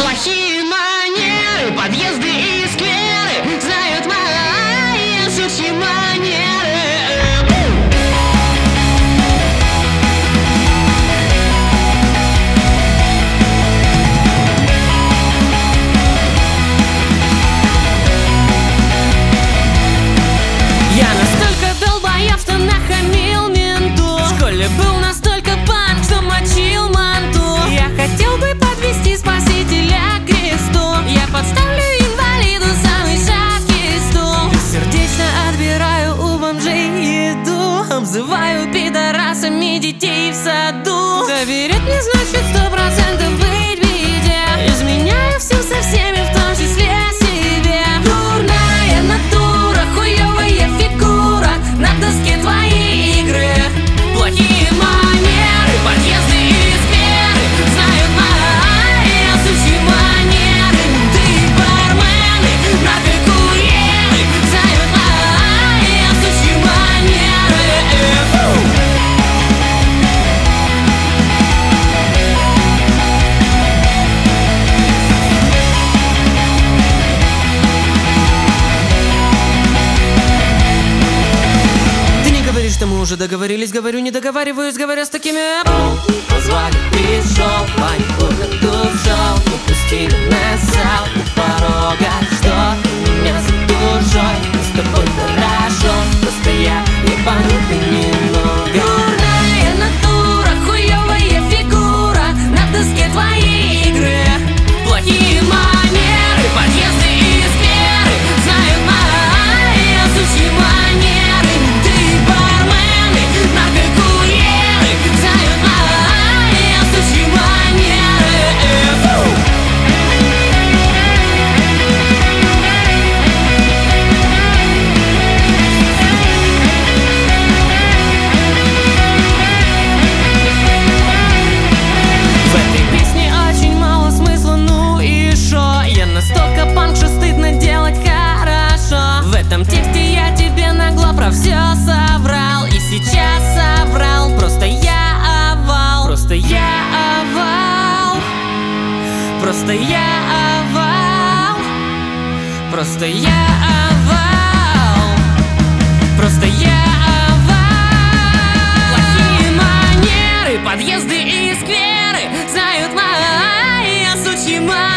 Плохие манеры, подъезды и скверы знают мои сучьи манеры. Я настолько долбоеб, что нахамил менту. В школе был настолько панк, что мочил манту. Я хотел бы подвести спасителя к кресту. Я подставлю инвалиду самый шаткий стул. Бессердечно отбираю у бомжей еду. Обзываю пидорасами детей в саду. Доверять мне значит 100% быть в беде. Изменяю всем со всеми, в том числе себе. Дурная натура, хуёвая фигура. На доске твои игры. Плохие манеры, подъезды и скверы знают мои сучьи манеры. Ты бармены, наркокурьеры знают мои сучьи манеры. Ты не говоришь, что мы уже договорились. Говорю, не договариваюсь, говоря с такими. Позвали, пришел, панику надушил. Упустили на зал у порога. Что меня за душой? Мы с тобой хорошо, просто я ебанутый немного. Дурная натура, хуёвая фигура. На доске твои игры. Плохие манеры, подъезды и скверы знают мои сучьи манеры. Ты бармены, наркокурьеры знают мои сучьи манеры. В этой песне очень мало смысла, ну и шо? Я настолько панк, что стыдно делать хорошо. В этом тексте я тебе нагло про все соврал. И сейчас соврал, просто я овал. Просто я овал. Просто я овал. Просто я овал. Просто я овал. Плохие манеры, подъезды и скверы знают мои сучьи манеры.